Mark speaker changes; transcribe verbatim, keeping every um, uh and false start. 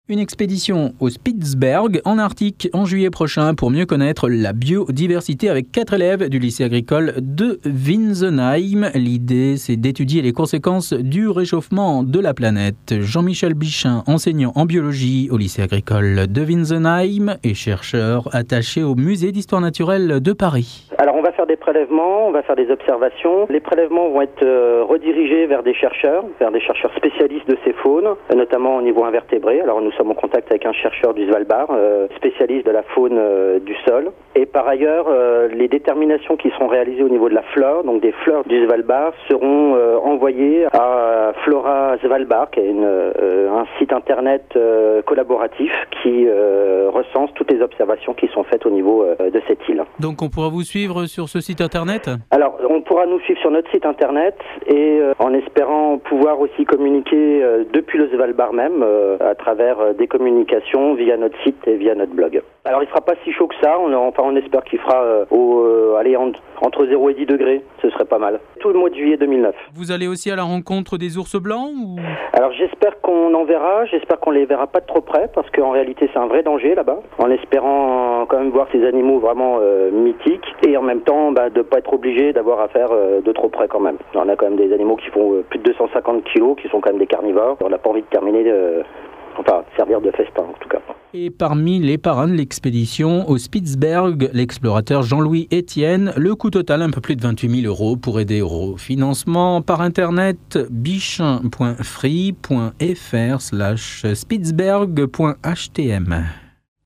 Speaker 1: Une expédition au Spitzberg en Arctique en juillet prochain pour mieux connaître la biodiversité avec quatre élèves du lycée agricole de Winsenheim. L'idée, c'est d'étudier les conséquences du réchauffement de la planète. Jean-Michel Bichin, enseignant en biologie au lycée agricole de Winsenheim et chercheur attaché au musée d'histoire naturelle de Paris.
Speaker 2: Alors on va faire des prélèvements, on va faire des observations. Les prélèvements vont être euh, redirigés vers des chercheurs, vers des chercheurs spécialistes de ces faunes, notamment au niveau invertébré. Alors nous sommes en contact avec un chercheur du Svalbard, euh, spécialiste de la faune euh, du sol. Et par ailleurs, euh, les déterminations qui seront réalisées au niveau de la flore, donc des fleurs du Svalbard, seront euh, envoyées à Flora Svalbard, qui est une, euh, un site internet euh, collaboratif qui euh, recense toutes les observations qui sont faites au niveau euh, de cette île.
Speaker 1: Donc on pourra vous suivre sur ce site internet ?
Speaker 2: Alors on pourra nous suivre sur notre site internet et euh, en espérant pouvoir aussi communiquer euh, depuis le Svalbard même euh, à travers euh, des communications via notre site et via notre blog. Alors il sera pas si chaud que ça, on, enfin on espère qu'il fera euh, au, euh, allez, en, entre zéro et dix degrés, ce serait pas mal. Tout le mois de juillet deux mille neuf.
Speaker 1: Vous allez aussi à la rencontre des ours blancs ou...
Speaker 2: Alors j'espère qu'on en verra, j'espère qu'on les verra pas de trop près parce qu'en réalité c'est un vrai danger là-bas, en espérant quand même voir ces animaux vraiment euh, mythiques et en même temps bah, de pas être obligé d'avoir affaire euh, de trop près quand même. On a quand même des animaux qui font euh, plus de deux cent cinquante kilos, qui sont quand même des carnivores, on n'a pas envie de terminer de... Enfin, servir de festin en tout cas.
Speaker 1: Et parmi les parrains de l'expédition au Spitzberg, l'explorateur Jean-Louis Etienne, le coût total un peu plus de vingt-huit mille euros pour aider au financement par internet bichin point free point fr slash spitzberg point htm.